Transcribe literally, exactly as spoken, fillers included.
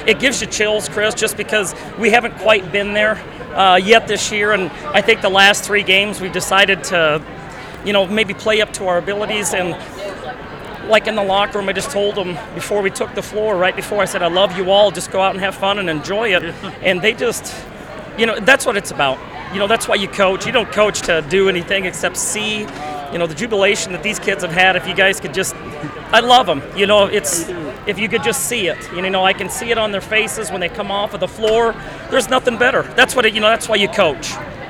it gives you chills, Chris, just because we haven't quite been there uh, yet this year. And I think the last three games we've decided to, you know, maybe play up to our abilities. And like in the locker room, I just told them before we took the floor, right before I said, I love you all, just go out and have fun and enjoy it. And they just, you know, that's what it's about. You know, that's why you coach. You don't coach to do anything except see, you know, the jubilation that these kids have had. If you guys could just, I love them. You know, it's, if you could just see it. You know, I can see it on their faces when they come off of the floor. There's nothing better. That's what it, you know, that's why you coach.